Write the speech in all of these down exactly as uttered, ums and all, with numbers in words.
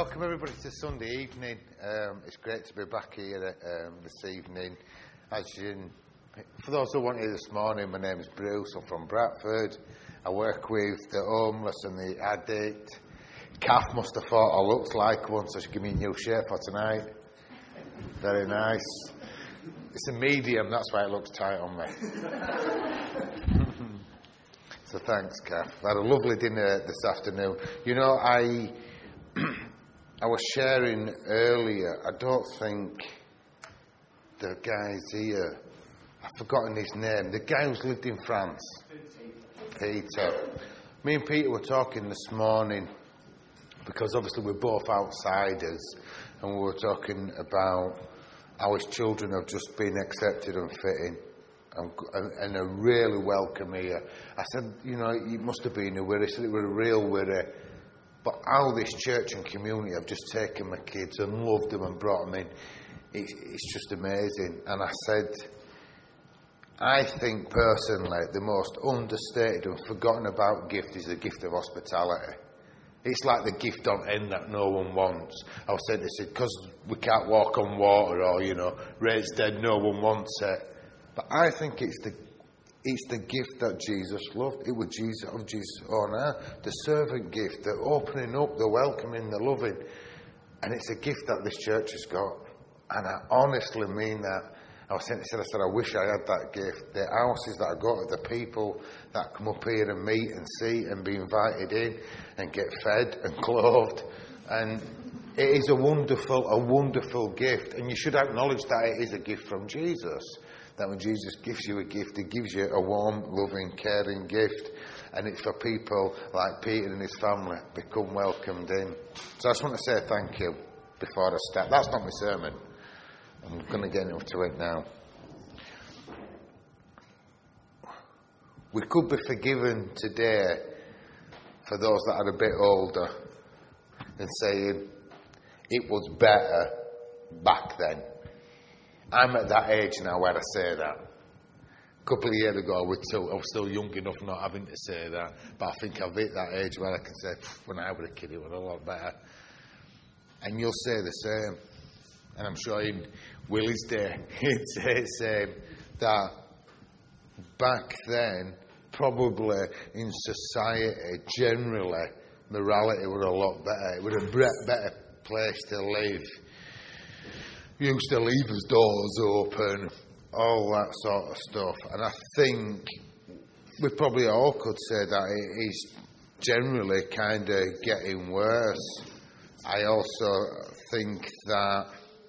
Welcome everybody to Sunday evening. Um, it's great to be back here um, this evening. As you, for those who weren't here this morning, my name is Bruce. I'm from Bradford. I work with the homeless and the addict. Kath must have thought I looked like one, so she gave me a new shirt for tonight. Very nice. It's a medium, that's why it looks tight on me. So thanks, Kath. I had a lovely dinner this afternoon. You know, I I was sharing earlier, I don't think the guy's here. I've forgotten his name. The guy who's lived in France. Peter. Me and Peter were talking this morning because obviously we're both outsiders, and we were talking about how his children have just been accepted and fitting and, and, and are really welcome here. I said, you know, you must have been a worry. He said it was a real worry. But how this church and community have just taken my kids and loved them and brought them in, it's, it's just amazing. And I said, I think personally the most understated and forgotten about gift is the gift of hospitality. It's like the gift on end that no one wants. I said, they said, because we can't walk on water or, you know, raised dead, no one wants it. But I think it's the It's the gift that Jesus loved. It was Jesus of Jesus on earth. The servant gift, the opening up, the welcoming, the loving. And it's a gift that this church has got. And I honestly mean that. I was saying, I said, I wish I had that gift. The houses that I got, the people that come up here and meet and see and be invited in and get fed and clothed. And it is a wonderful, a wonderful gift. And you should acknowledge that it is a gift from Jesus. That when Jesus gives you a gift, he gives you a warm, loving, caring gift. And it's for people like Peter and his family become welcomed in. So I just want to say thank you before I start. That's not my sermon. I'm going to get into it now. We could be forgiven today for those that are a bit older and saying it was better back then. I'm at that age now where I say that. A couple of years ago, I was, still, I was still young enough not having to say that. But I think I've hit that age where I can say, when I was a kid, it was a lot better. And you'll say the same. And I'm sure in Willie's day, he'd say the same. That back then, probably in society, generally, morality was a lot better. It was a better place to live. We used to leave his doors open, all that sort of stuff. And I think we probably all could say that it is generally kind of getting worse. I also think that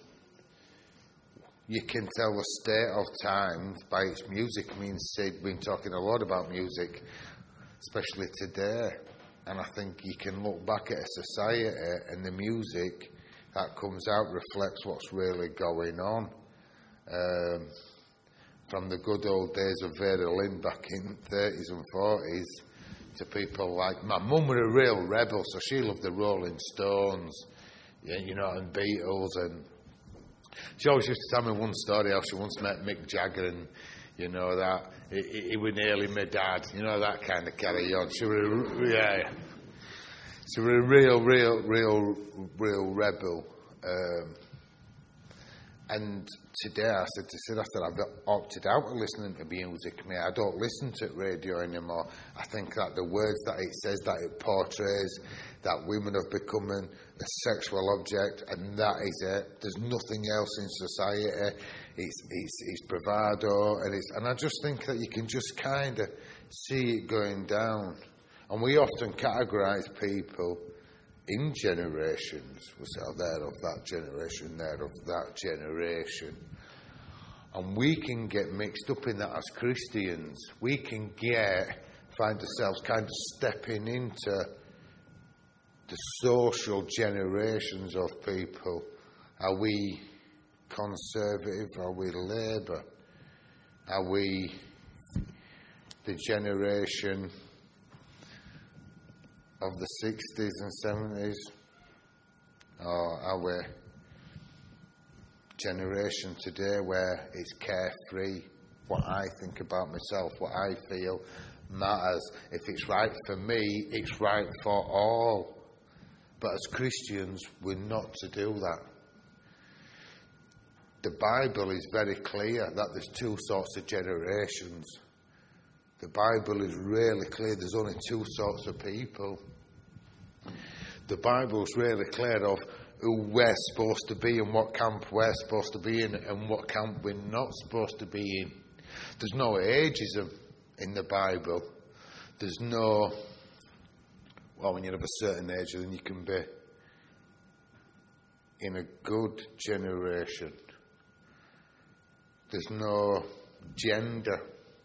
you can tell the state of times by its music. I mean, Sid been talking a lot about music, especially today. And I think you can look back at a society and the music that comes out reflects what's really going on. Um, from the good old days of Vera Lynn back in the thirties and forties to people like my mum was a real rebel, so she loved the Rolling Stones, yeah, you know, and Beatles. And she always used to tell me one story how she once met Mick Jagger, and you know that he, he was nearly my dad, you know, that kind of carry on. She was, a, yeah. So we're a real, real, real, real rebel. Um, and today I said to Sid, I said, I've opted out of listening to music. I don't listen to radio anymore. I think that the words that it says, that it portrays, that women have become a sexual object, and that is it. There's nothing else in society. It's, it's, it's bravado, and it's, and I just think that you can just kind of see it going down. And we often categorise people in generations. We say, oh, they're of that generation, they're of that generation. And we can get mixed up in that as Christians. We can get, find ourselves kind of stepping into the social generations of people. Are we conservative? Are we Labour? Are we the generation of the sixties and seventies, or our generation today where it's carefree, what I think about myself, what I feel matters. If it's right for me, it's right for all. But as Christians, we're not to do that. The Bible is very clear that there's two sorts of generations. The Bible is really clear there's only two sorts of people. The Bible's really clear of who we're supposed to be and what camp we're supposed to be in and what camp we're not supposed to be in. There's no ageism in the Bible. There's no, well, when you're of a certain age, then you can be in a good generation. There's no gender.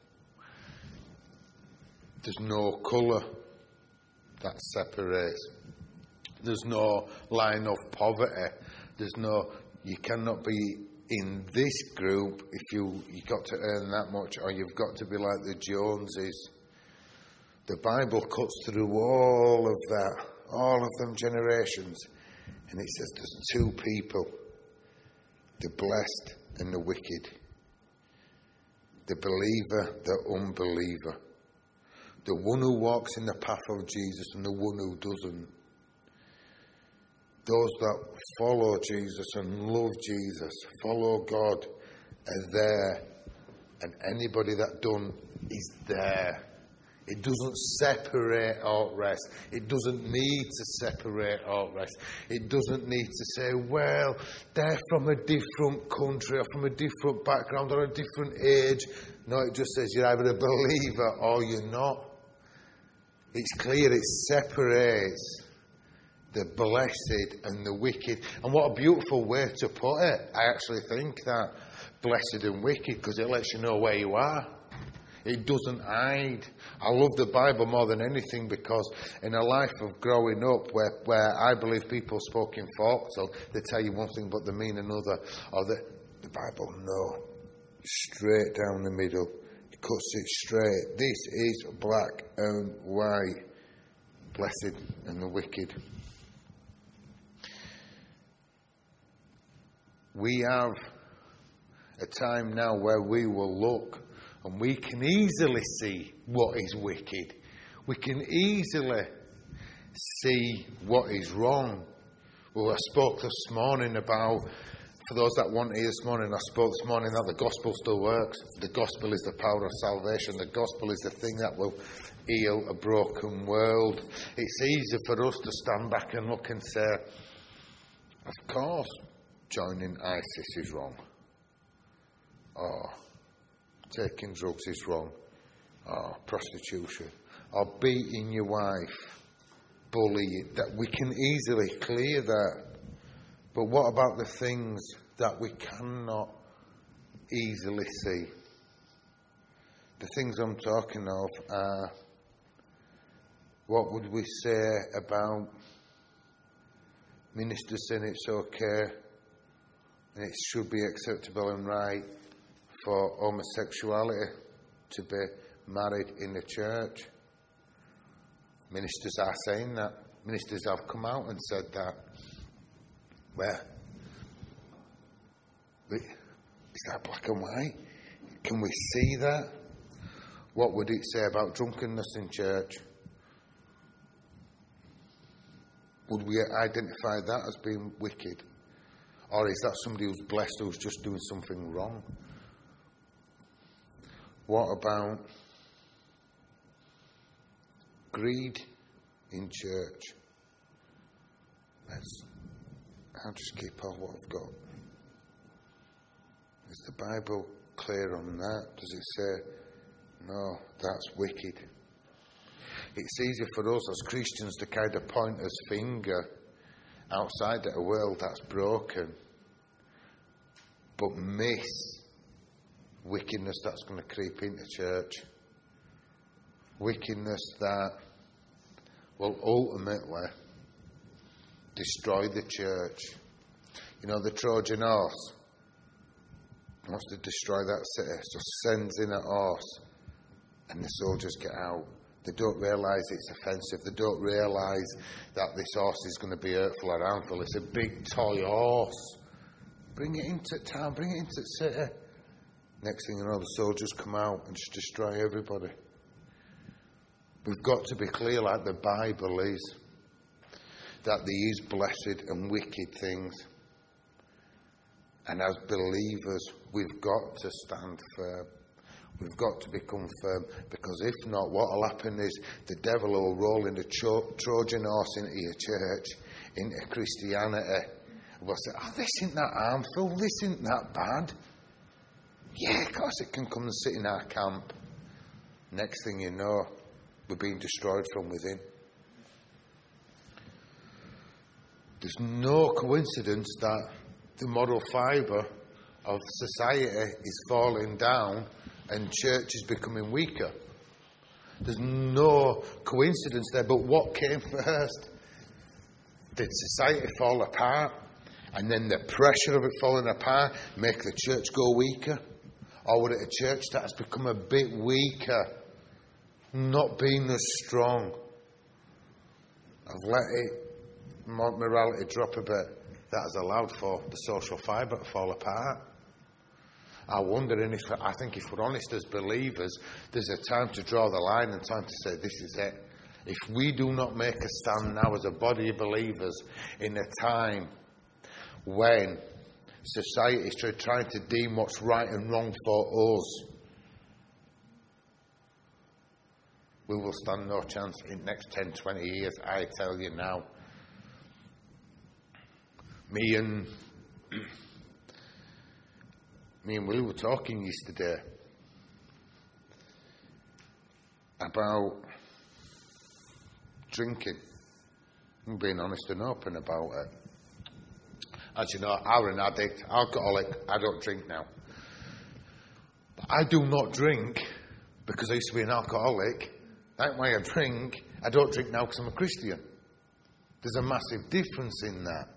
There's no colour that separates. There's no line of poverty. There's no, you cannot be in this group if you you got to earn that much, or you've got to be like the Joneses. The Bible cuts through all of that, all of them generations, and it says there's two people, the blessed and the wicked, the believer, the unbeliever, the one who walks in the path of Jesus and the one who doesn't. Those that follow Jesus and love Jesus, follow God, are there. And anybody that don't is there. It doesn't separate out rest. It doesn't need to separate out rest. It doesn't need to say, well, they're from a different country or from a different background or a different age. No, it just says you're either a believer or you're not. It's clear, it separates the blessed and the wicked. And what a beautiful way to put it. I actually think that, blessed and wicked, because it lets you know where you are. It doesn't hide. I love the Bible more than anything because in a life of growing up where, where I believe people spoke in thought, so they tell you one thing but they mean another, or the, the Bible, no. Straight down the middle. It cuts it straight. This is black and white. Blessed and the wicked. We have a time now where we will look and we can easily see what is wicked. We can easily see what is wrong. Well, I spoke this morning about, for those that want to hear this morning, I spoke this morning that the gospel still works. The gospel is the power of salvation. The gospel is the thing that will heal a broken world. It's easy for us to stand back and look and say, of course, joining ISIS is wrong. Or taking drugs is wrong. Or prostitution. Or beating your wife. Bullying. That we can easily clear that. But what about the things that we cannot easily see? The things I'm talking of are, what would we say about ministers saying it's okay and it should be acceptable and right for homosexuality to be married in the church? Ministers are saying that. Ministers have come out and said that. Where? Is that black and white? Can we see that? What would it say about drunkenness in church? Would we identify that as being wicked? Or is that somebody who's blessed who's just doing something wrong? What about greed in church? Let's, I'll just keep on what I've got. Is the Bible clear on that? Does it say, no, that's wicked? It's easy for us as Christians to kind of point his finger outside at a world that's broken, but miss wickedness that's going to creep into church. Wickedness that will ultimately destroy the church. You know, the Trojan horse wants to destroy that city, so sends in a horse, and the soldiers get out. They don't realise it's offensive. They don't realise that this horse is going to be hurtful or harmful. It's a big toy horse. Bring it into town, bring it into the city. Next thing you know, the soldiers come out and just destroy everybody. We've got to be clear like the Bible is. that there is blessed and wicked things. And as believers, we've got to stand firm. We've got to become firm, because if not, what will happen is the devil will roll in a tro- Trojan horse into your church, into Christianity. We'll say, oh, this isn't that harmful, this isn't that bad. Yeah, of course it can come and sit in our camp. Next thing you know, we're being destroyed from within. There's no coincidence that the moral fibre of society is falling down and church is becoming weaker. There's no coincidence there, but what came first? Did society fall apart, and then the pressure of it falling apart make the church go weaker? Or was it a church that has become a bit weaker, not being as strong? I've let it, morality drop a bit. That has allowed for the social fibre to fall apart. I wonder, and if I think if we're honest as believers, there's a time to draw the line and time to say, this is it. If we do not make a stand now as a body of believers in a time when society is trying to deem what's right and wrong for us, we will stand no chance in the next ten, twenty years, I tell you now. Me and... Me and Will were talking yesterday about drinking. I'm being honest and open about it. As you know, I'm an addict, alcoholic. I don't drink now. But I do not drink because I used to be an alcoholic. That's why I drink. I don't drink now because I'm a Christian. There's a massive difference in that.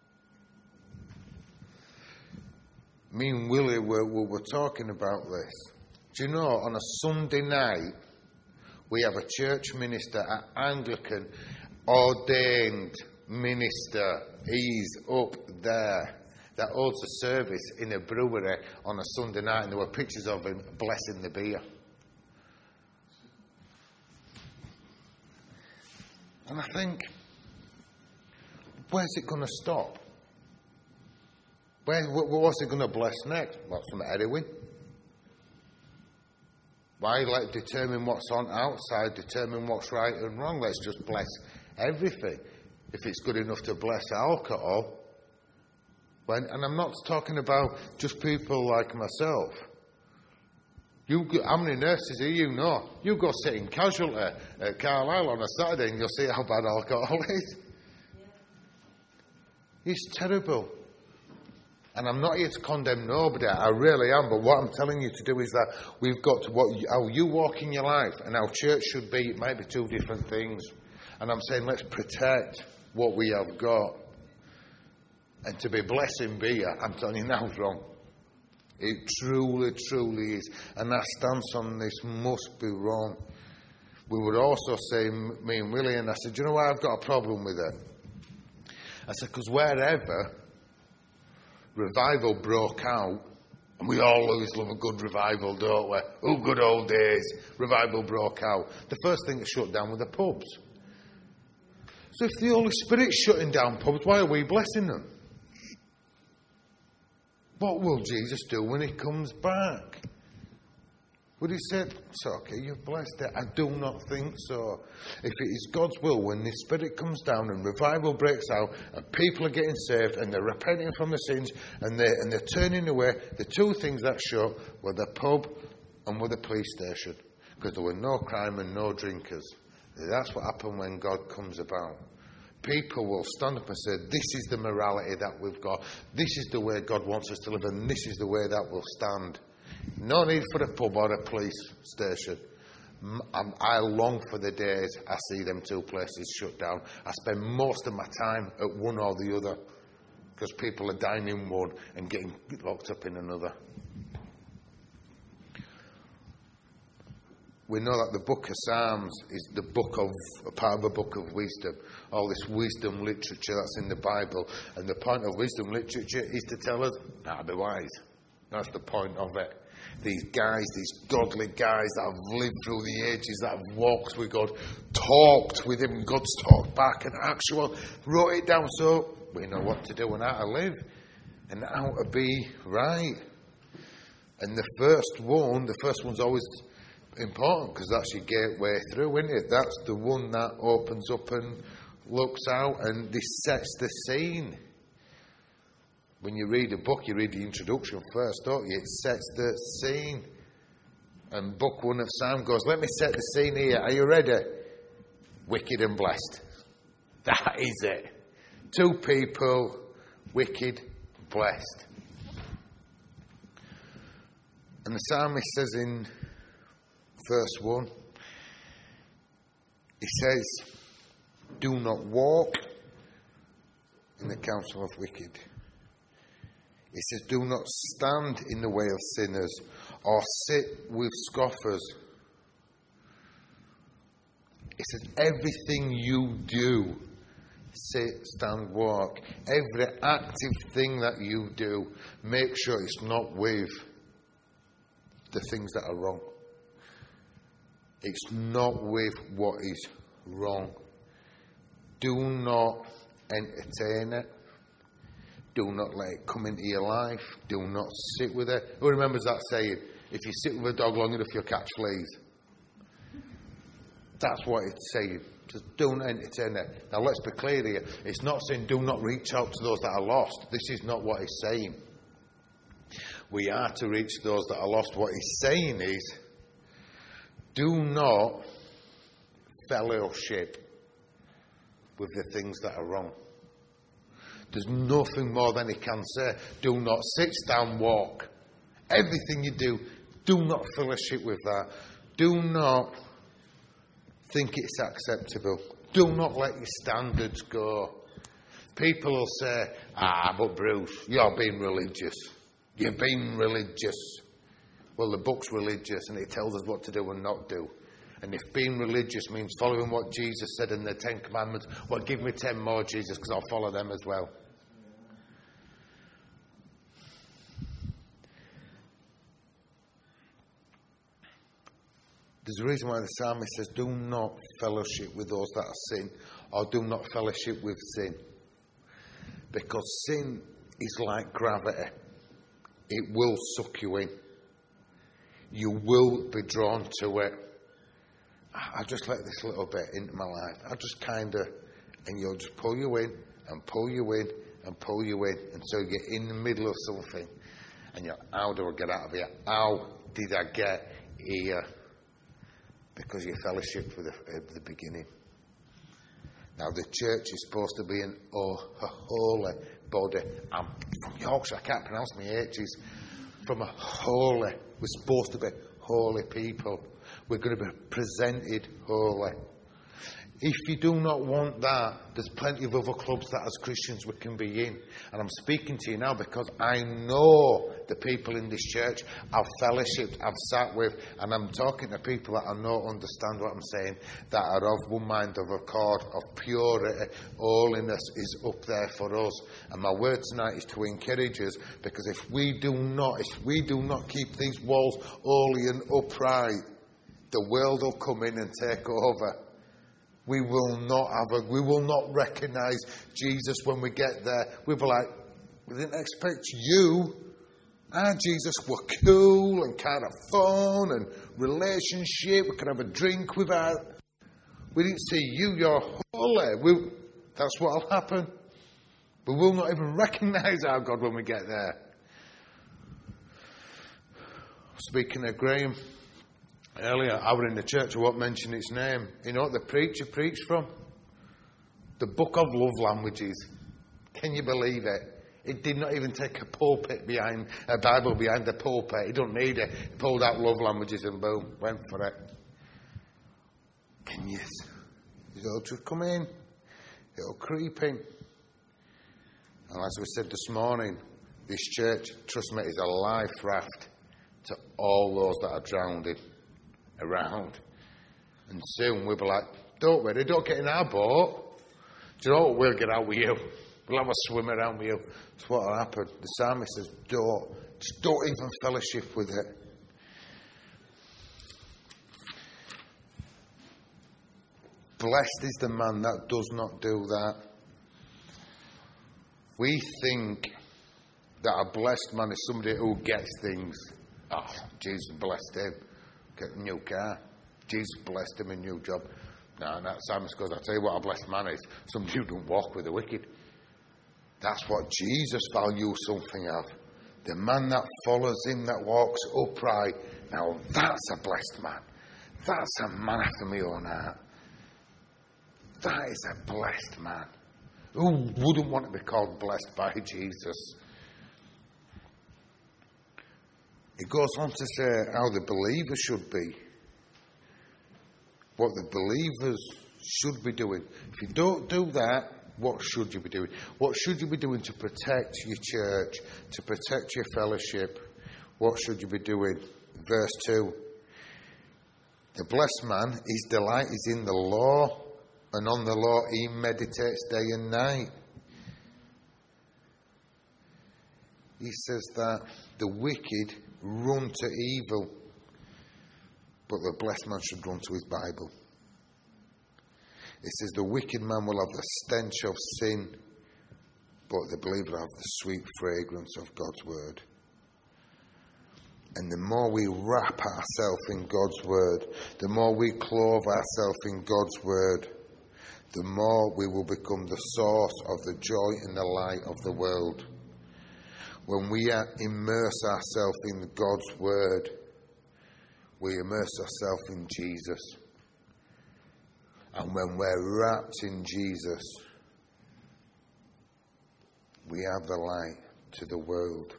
Me and Willie were, were, were talking about this. Do you know, on a Sunday night, we have a church minister, an Anglican ordained minister. He's up there that holds a service in a brewery on a Sunday night, and there were pictures of him blessing the beer. And I think, where's it going to stop? Where, what's it going to bless next? What's some heroin? Why let determine what's on outside, determine what's right and wrong? Let's just bless everything. If it's good enough to bless alcohol, when, and I'm not talking about just people like myself. You, how many nurses do you know? You go sit in casualty at Carlisle on a Saturday and you'll see how bad alcohol is. Yeah. It's terrible. And I'm not here to condemn nobody, I really am, but what I'm telling you to do is that we've got to, what, how you walk in your life and how church should be, it might be two different things. And I'm saying let's protect what we have got. And to be blessing beer, I'm telling you now, it's wrong. It truly, truly is. And our stance on this must be wrong. We would also say, me and Willie, and I said, do you know why I've got a problem with it? I said, because wherever revival broke out, and we all always love a good revival, don't we? Oh, good old days. Revival broke out. The first thing that shut down were the pubs. So if the Holy Spirit's shutting down pubs, why are we blessing them? What will Jesus do when he comes back? Would he say, it's okay, you've blessed it? I do not think so. If it is God's will, when the Spirit comes down and revival breaks out and people are getting saved and they're repenting from the sins and they're, and they're turning away, the two things that shut were the pub and were the police station, because there were no crime and no drinkers. That's what happened when God comes about. People will stand up and say, this is the morality that we've got. This is the way God wants us to live, and this is the way that we'll stand. No need for a pub or a police station. I long for the days I see them two places shut down. I spend most of my time at one or the other, because people are dying in one and getting locked up in another. We know that the book of Psalms is the book of, a part of a book of wisdom. All this wisdom literature that's in the Bible. And the point of wisdom literature is to tell us how to be wise. That's the point of it. these guys, these godly guys that have lived through the ages, that have walked with God, talked with him, God's talked back, and actually wrote it down so we know what to do and how to live and how to be right. And the first one, the first one's always important because that's your gateway through, isn't it? That's the one that opens up and looks out, and this sets the scene. When you read a book, you read the introduction first, don't you? It sets the scene. And book one of Psalm goes, let me set the scene here. Are you ready? Wicked and blessed. That is it. Two people, wicked, blessed. And the psalmist says in verse one, he says, do not walk in the counsel of wicked. He says, do not stand in the way of sinners or sit with scoffers. He says, everything you do, sit, stand, walk, every active thing that you do, make sure it's not with the things that are wrong. It's not with what is wrong. Do not entertain it. Do not let it come into your life. Do not sit with it. Who remembers that saying? If you sit with a dog long enough, you'll catch fleas. That's what it's saying. Just don't entertain it. Now let's be clear here. It's not saying do not reach out to those that are lost. This is not what it's saying. We are to reach those that are lost. What he's saying is, do not fellowship with the things that are wrong. There's nothing more than he can say. Do not sit, stand, walk. Everything you do, do not fellowship with that. Do not think it's acceptable. Do not let your standards go. People will say, ah, but Bruce, you're being religious. You're being religious. Well, the book's religious and it tells us what to do and not do. And if being religious means following what Jesus said in the Ten Commandments, well, give me ten more, Jesus, because I'll follow them as well. There's a reason why the psalmist says, do not fellowship with those that are sin, or do not fellowship with sin. Because sin is like gravity. It will suck you in. You will be drawn to it. I just let this little bit into my life. I just kind of, and you'll just pull you in, and pull you in, and pull you in, until you're in the middle of something. And you're, how do I get out of here? How did I get here? Because you fellowshiped with it at the beginning. Now, the church is supposed to be an oh, a holy body. I'm from Yorkshire, I can't pronounce my H's. From a holy, we're supposed to be holy people. We're going to be presented holy. If you do not want that, there's plenty of other clubs that as Christians we can be in. And I'm speaking to you now because I know the people in this church I've fellowshipped, I've sat with, and I'm talking to people that I know understand what I'm saying, that are of one mind, of accord, of purity. Holiness is up there for us. And my word tonight is to encourage us, because if we do not, if we do not keep these walls holy and upright, the world will come in and take over. We will not have a, we will not recognise Jesus when we get there. We'll be like, we didn't expect you. Ah, Jesus, we're cool and kind of fun and relationship. We could have a drink without. We didn't see you, you're holy. We, that's what will happen. We will not even recognise our God when we get there. Speaking of Graham, earlier, I was in the church, I won't mention its name. You know what the preacher preached from? The Book of Love Languages. Can you believe it? It did not even take a pulpit behind, a Bible behind the pulpit. He don't need it. He pulled out love languages and boom, went for it. Can you? It'll just come in. It'll creep in. And as we said this morning, this church, trust me, is a life raft to all those that are drowning around. And soon we'll be like, don't worry, don't get in our boat. Do you know what? We'll get out with you. We'll have a swim around with you. That's what will happen. The psalmist says, don't. Just don't even fellowship with it. Blessed is the man that does not do that. We think that a blessed man is somebody who gets things. Oh, Jesus blessed him. Get a new car. Jesus blessed him a new job. No, no, Simon goes, I'll tell you what a blessed man is. Somebody who don't walk with the wicked. That's what Jesus values something of. The man that follows him, that walks upright. Now that's a blessed man. That's a man after my own heart. That is a blessed man. Who wouldn't want to be called blessed by Jesus? It goes on to say how the believers should be. What the believers should be doing. If you don't do that, what should you be doing? What should you be doing to protect your church, to protect your fellowship? What should you be doing? Verse two. The blessed man, his delight is in the law, and on the law he meditates day and night. He says that the wicked run to evil, but the blessed man should run to his Bible. It says the wicked man will have the stench of sin, but the believer will have the sweet fragrance of God's word. And the more we wrap ourselves in God's word, the more we clothe ourselves in God's word, the more we will become the source of the joy and the light of the world. When we immerse ourselves in God's word, we immerse ourselves in Jesus. And when we're wrapped in Jesus, we have the light to the world.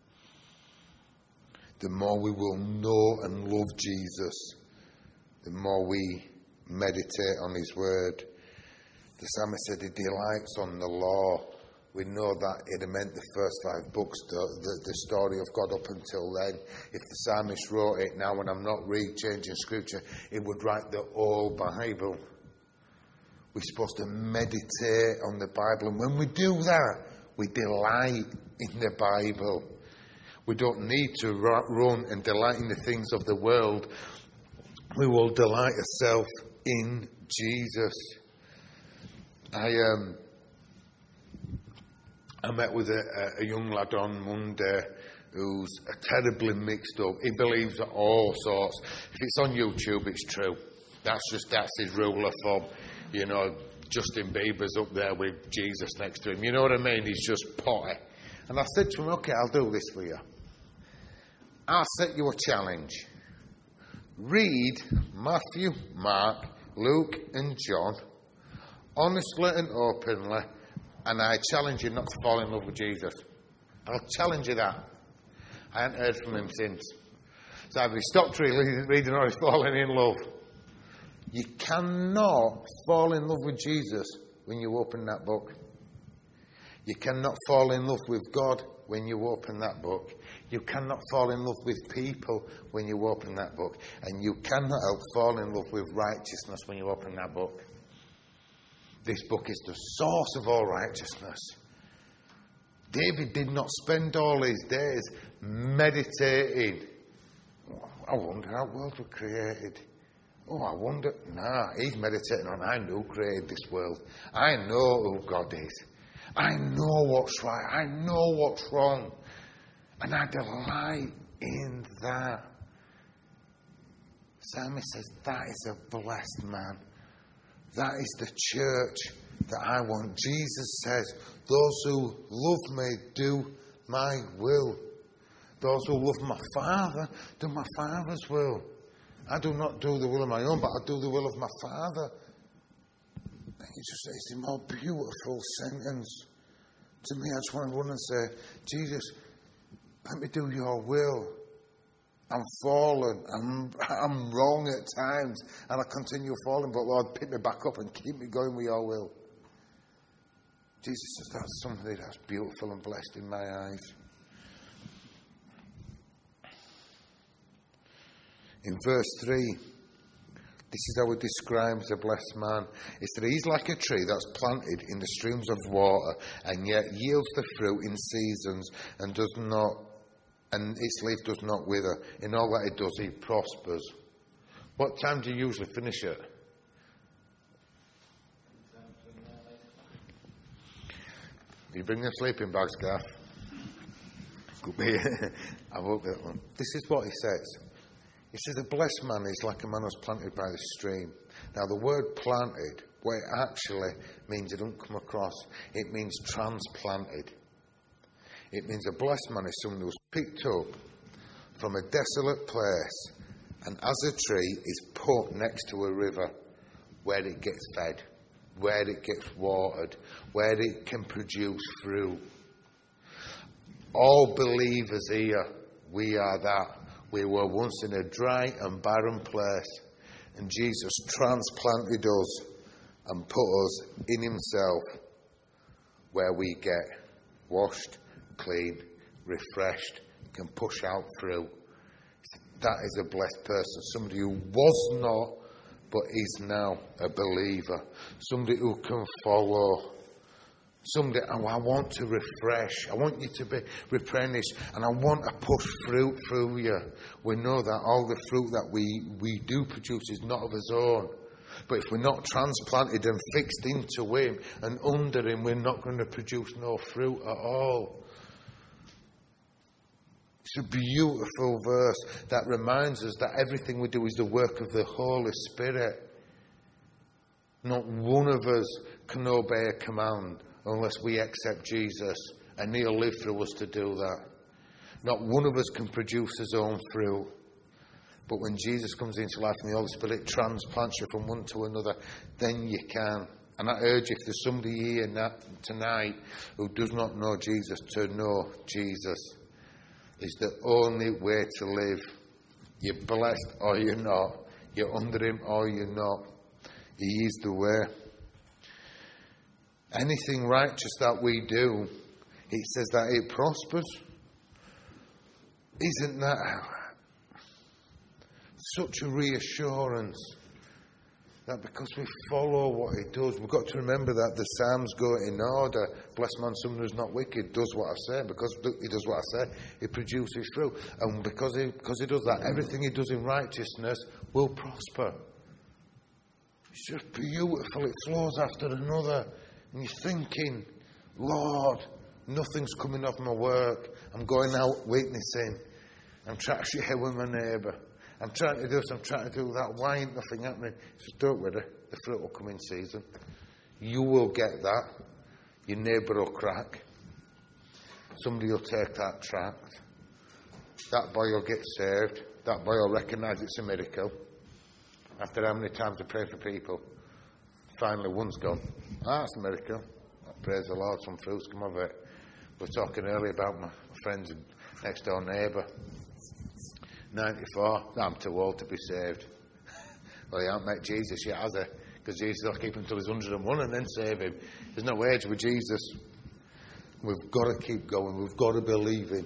The more we will know and love Jesus, the more we meditate on his word. The psalmist said he delights on the law. We know that it meant the first five books, the, the, the story of God up until then. If the psalmist wrote it now, when I'm not re-changing scripture, he would write the whole Bible. We're supposed to meditate on the Bible. And when we do that, we delight in the Bible. We don't need to run and delight in the things of the world. We will delight ourselves in Jesus. I um, I met with a, a young lad on Monday who's terribly mixed up. He believes all sorts. If it's on YouTube, it's true. That's just, that's his rule of thumb. You know, Justin Bieber's up there with Jesus next to him. You know what I mean? He's just potty. And I said to him, okay, I'll do this for you. I'll set you a challenge. Read Matthew, Mark, Luke and John honestly and openly, and I challenge you not to fall in love with Jesus. I'll challenge you that. I haven't heard from him since. So either he stopped reading, reading or he's fallen in love. You cannot fall in love with Jesus when you open that book. You cannot fall in love with God when you open that book. You cannot fall in love with people when you open that book. And you cannot help fall in love with righteousness when you open that book. This book is the source of all righteousness. David did not spend all his days meditating. Oh, I wonder how worlds were created. Oh, I wonder. Nah, he's meditating on, I know who created this world. I know who God is. I know what's right. I know what's wrong. And I delight in that. Psalmist says, that is a blessed man. That is the church that I want. Jesus says, those who love me do my will. Those who love my Father do my Father's will. I do not do the will of my own, but I do the will of my Father. And he just says, it's a more beautiful sentence. To me, I just want to run and say, Jesus, let me do your will. I'm fallen. I'm, I'm wrong at times. And I continue falling. But Lord, pick me back up and keep me going with your will. Jesus says, that's something that's beautiful and blessed in my eyes. In verse three, this is how it describes a blessed man. It's that he's like a tree that's planted in the streams of water and yet yields the fruit in seasons and does not, and its leaf does not wither. In all that it does, he prospers. What time do you usually finish it? You bring the sleeping bags, Gaff? Could be. I won't that one. This is what he says. He says, a blessed man is like a man who's planted by the stream. Now, the word planted, what it actually means, it don't come across. It means transplanted. It means a blessed man is someone who's picked up from a desolate place and as a tree is put next to a river where it gets fed, where it gets watered, where it can produce fruit. All believers here, we are that. We were once in a dry and barren place, and Jesus transplanted us and put us in himself where we get washed, clean, refreshed, can push out fruit. That is a blessed person, somebody who was not but is now a believer, somebody who can follow. Somebody, oh, I want to refresh. I want you to be replenished. And I want to push fruit through you. We know that all the fruit that we, we do produce is not of his own. But if we're not transplanted and fixed into him and under him, we're not going to produce no fruit at all. It's a beautiful verse that reminds us that everything we do is the work of the Holy Spirit. Not one of us can obey a command unless we accept Jesus, and he'll live through us to do that. Not one of us can produce his own fruit. But when Jesus comes into life and the Holy Spirit transplants you from one to another, then you can. And I urge you, if there's somebody here tonight who does not know Jesus, to know Jesus is the only way to live. You're blessed or you're not. You're under him or you're not. He is the way. Anything righteous that we do, it says that it prospers. Isn't that such a reassurance that because we follow what he does, we've got to remember that the Psalms go in order. Blessed man, someone who's not wicked, does what I say. Because he does what I say, he produces fruit. And because he, because he does that, everything he does in righteousness will prosper. It's just beautiful. It flows after another. And you're thinking, Lord, nothing's coming off my work. I'm going out witnessing. I'm trying to share with my neighbour. I'm trying to do this, I'm trying to do that. Why ain't nothing happening? Just don't worry. The fruit will come in season. You will get that. Your neighbour will crack. Somebody will take that tract. That boy will get saved. That boy will recognise it's a miracle. After how many times I pray for people, finally one's gone. Ah, that's a miracle. Praise the Lord, some fruits come of it. We were talking earlier about my friend's next door neighbour. ninety-four. I'm too old to be saved. Well, he hasn't met Jesus yet, has he? Because Jesus will keep him till he's one hundred and one and then save him. There's no age with Jesus. We've got to keep going. We've got to believe in.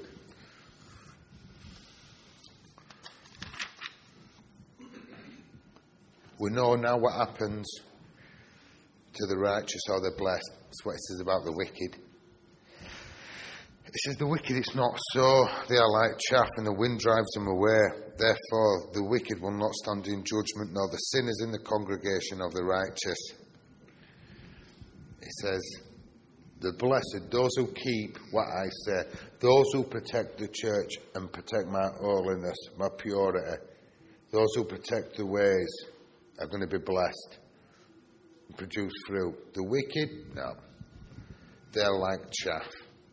We know now what happens to the righteous or the blessed. That's what it says about the wicked. It says the wicked, it's not so. They are like chaff and the wind drives them away. Therefore the wicked will not stand in judgment, nor the sinners in the congregation of the righteous. It says, the blessed, those who keep what I say, those who protect the church and protect my holiness, my purity, those who protect the ways are going to be blessed and produce fruit. The wicked, no. They're like chaff.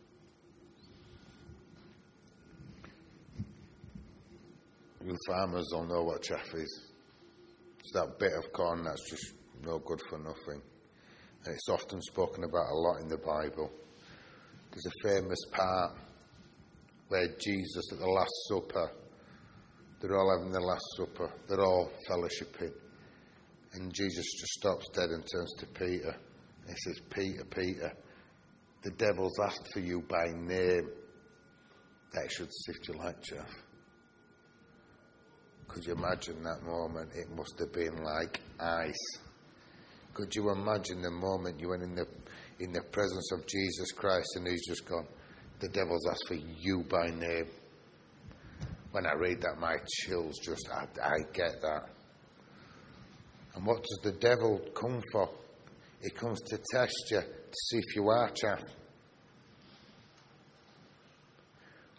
You farmers will know what chaff is. It's that bit of corn that's just no good for nothing. And it's often spoken about a lot in the Bible. There's a famous part where Jesus at the Last Supper, they're all having the Last Supper, they're all fellowshipping. And Jesus just stops dead and turns to Peter. And he says, Peter, Peter, the devil's asked for you by name. That should sift you like chaff. Could you imagine that moment? It must have been like ice. Could you imagine the moment you went in the in the presence of Jesus Christ and he's just gone, the devil's asked for you by name. When I read that, my chills just, I, I get that. And what does the devil come for? He comes to test you, to see if you are chaff.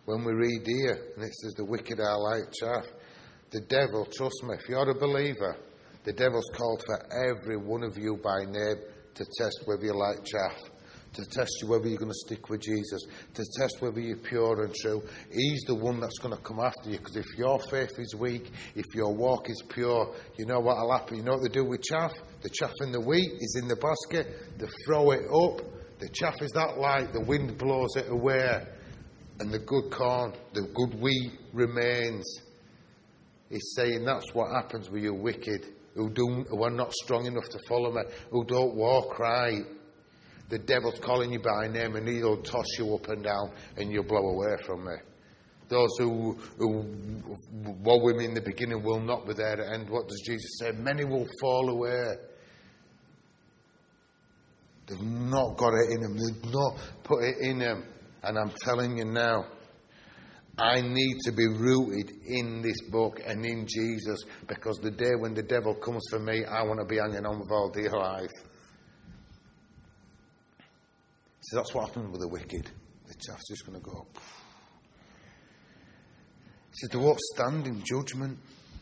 When we read here, and it says the wicked are like chaff, the devil, trust me, if you're a believer, the devil's called for every one of you by name to test whether you're like chaff, to test you whether you're going to stick with Jesus, to test whether you're pure and true. He's the one that's going to come after you, because if your faith is weak, if your walk is pure, you know what will happen? You know what they do with chaff? The chaff in the wheat is in the basket, they throw it up. The chaff is that light, the wind blows it away, and the good corn, the good wheat remains. He's saying that's what happens with you wicked, who, do, who are not strong enough to follow me, who don't walk right. The devil's calling you by name, and he'll toss you up and down, and you'll blow away from me. Those who, who were with me in the beginning will not be there at the end. What does Jesus say? Many will fall away. They've not got it in them. They've not put it in them. And I'm telling you now, I need to be rooted in this book and in Jesus, because the day when the devil comes for me, I want to be hanging on with all dear life. So that's what happens with the wicked. The chaff's just going to go. He says they won't stand in judgment.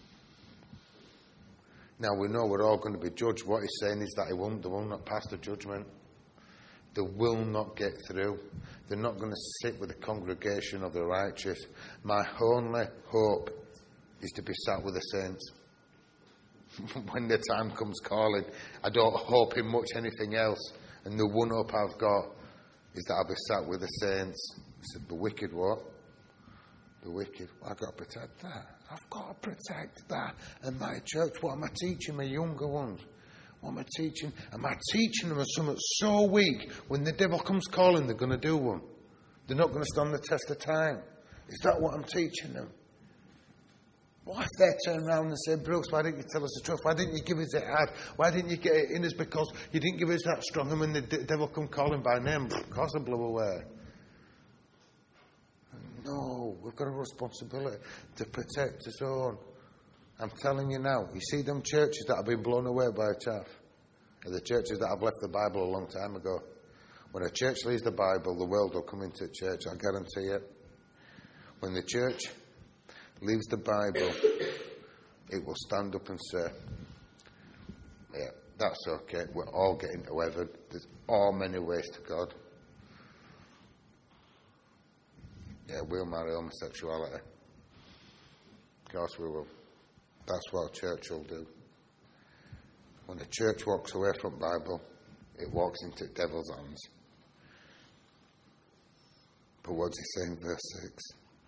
Now we know we're all going to be judged. What he's saying is that he won't, they will not pass the judgment. They will not get through. They're not going to sit with the congregation of the righteous. My only hope is to be sat with the saints. When the time comes calling, I don't hope in much anything else. And the one hope I've got is that I'll be sat with the saints. I said, the wicked what? The wicked. Well, I've got to protect that. I've got to protect that. And my church, what am I teaching my younger ones? What am I teaching? Am I teaching them something so weak, when the devil comes calling, they're going to do one? They're not going to stand the test of time. Is that what I'm teaching them? What if they turn around and say, Bruce, why didn't you tell us the truth? Why didn't you give us it hard? Why didn't you get it in us? Because you didn't give us that strong. And when the d- devil come calling by name, of course I blew away. No, we've got a responsibility to protect his own. I'm telling you now, you see them churches that have been blown away by chaff, are the churches that have left the Bible a long time ago. When a church leaves the Bible, the world will come into church, I guarantee it. When the church leaves the Bible, it will stand up and say, yeah, that's okay, we're all getting to heaven. There's all many ways to God. Yeah, we'll marry homosexuality. Of course we will. That's what a church will do. When the church walks away from the Bible, it walks into the devil's hands. But what's he saying in verse six?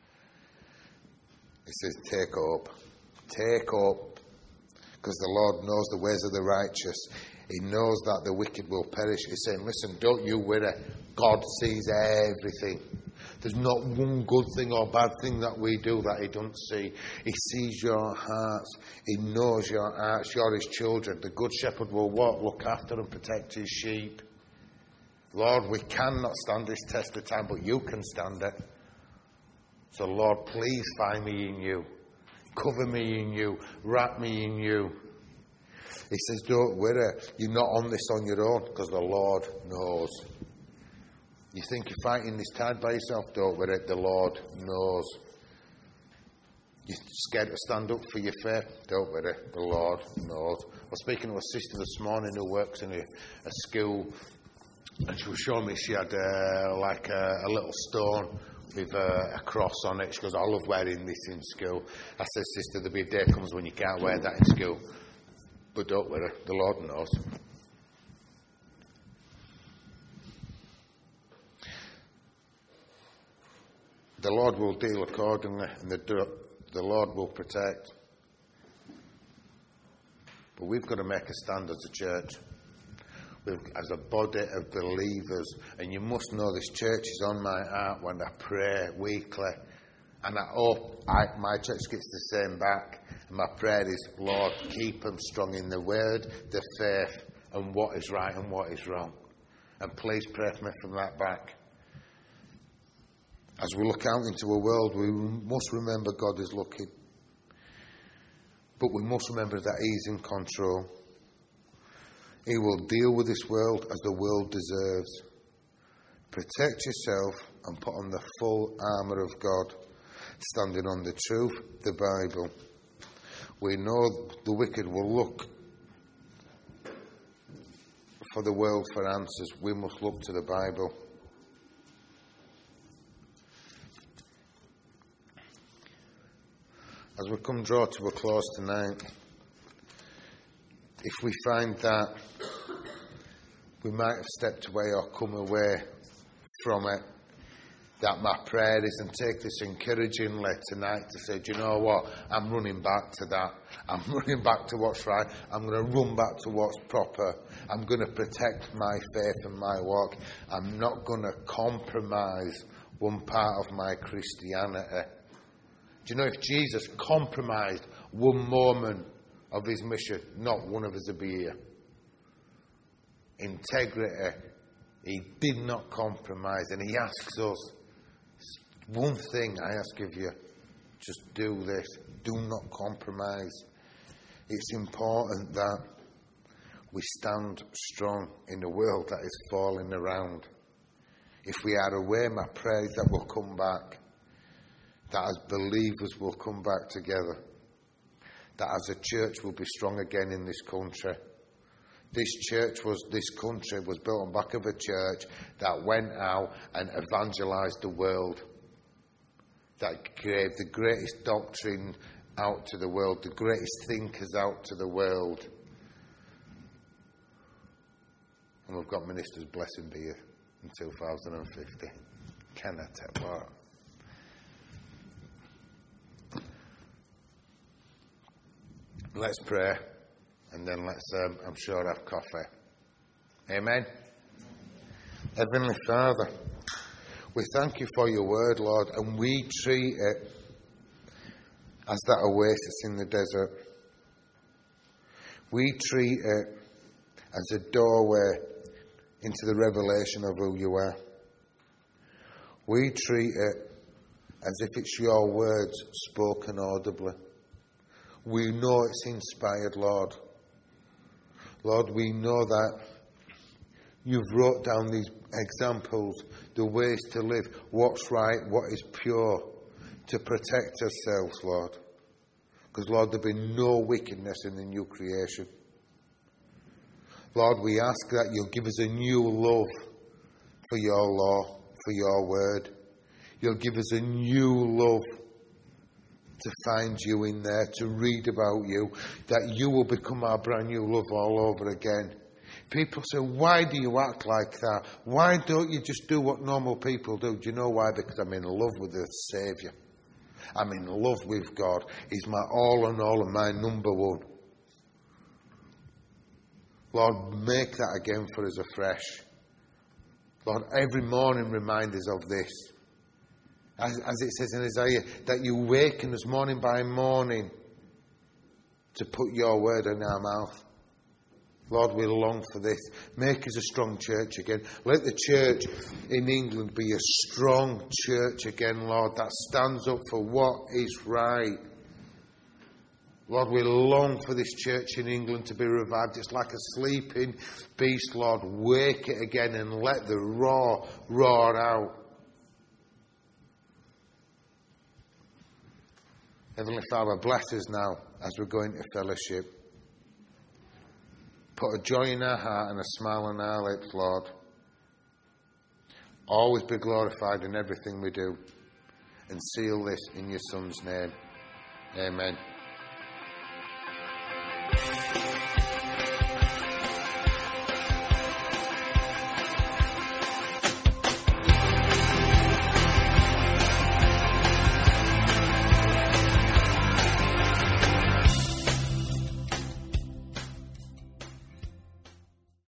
He says, take up. Take up. Because the Lord knows the ways of the righteous. He knows that the wicked will perish. He's saying, listen, don't you worry. God sees everything. There's not one good thing or bad thing that we do that he doesn't see. He sees your hearts. He knows your hearts. You're his children. The good shepherd will walk, look after and protect his sheep. Lord, we cannot stand this test of time, but you can stand it. So, Lord, please find me in you. Cover me in you. Wrap me in you. He says, don't worry. You're not on this on your own, because the Lord knows. You think you're fighting this tide by yourself? Don't worry, the Lord knows. You're scared to stand up for your faith? Don't worry, the Lord knows. I was speaking to a sister this morning who works in a, a school, and she was showing me she had uh, like a, a little stone with a, a cross on it. She goes, I love wearing this in school. I said, sister, there'll be a day comes when you can't wear that in school. But don't worry, the Lord knows. The Lord will deal accordingly, and the, the Lord will protect. But we've got to make a stand as a church, we've, as a body of believers. And you must know this church is on my heart when I pray weekly. And I hope I, my church gets the same back. And my prayer is, Lord, keep them strong in the word, the faith, and what is right and what is wrong. And please pray for me from that back. As we look out into a world, we must remember God is looking. But we must remember that he's in control. He will deal with this world as the world deserves. Protect yourself and put on the full armour of God, standing on the truth, the Bible. We know the wicked will look for the world for answers. We must look to the Bible. As we come draw to a close tonight, if we find that we might have stepped away or come away from it, that my prayer is, and take this encouragingly tonight to say, do you know what, I'm running back to that. I'm running back to what's right. I'm going to run back to what's proper. I'm going to protect my faith and my walk. I'm not going to compromise one part of my Christianity. Do you know, if Jesus compromised one moment of his mission, not one of us would be here. Integrity. He did not compromise, and he asks us, one thing I ask of you, just do this. Do not compromise. It's important that we stand strong in a world that is falling around. If we are aware, my prayer is that we'll come back. That as believers we'll come back together. That as a church we'll be strong again in this country. This church was, this country was built on the back of a church that went out and evangelised the world. That gave the greatest doctrine out to the world, the greatest thinkers out to the world. And we've got ministers, blessing be you, in two thousand fifty. Can I tell what? Let's pray, and then let's, um, I'm sure, have coffee. Amen? Heavenly Father, we thank you for your word, Lord, and we treat it as that oasis in the desert. We treat it as a doorway into the revelation of who you are. We treat it as if it's your words spoken audibly. We know it's inspired, Lord. Lord, we know that you've wrote down these examples, the ways to live, what's right, what is pure, to protect ourselves, Lord. Because, Lord, there'll be no wickedness in the new creation. Lord, we ask that you'll give us a new love for your law, for your word. You'll give us a new love to find you in there, to read about you, that you will become our brand new love all over again. People say, why do you act like that? Why don't you just do what normal people do? Do you know why? Because I'm in love with the Saviour. I'm in love with God. He's my all and all and my number one. Lord, make that again for us afresh. Lord, every morning remind us of this. As, as it says in Isaiah, that you waken us morning by morning to put your word in our mouth. Lord, we long for this. Make us a strong church again. Let the church in England be a strong church again, Lord, that stands up for what is right. Lord, we long for this church in England to be revived. It's like a sleeping beast, Lord. Wake it again and let the roar roar out. Heavenly Father, bless us now as we go into fellowship. Put a joy in our heart and a smile on our lips, Lord. Always be glorified in everything we do. And seal this in your Son's name. Amen.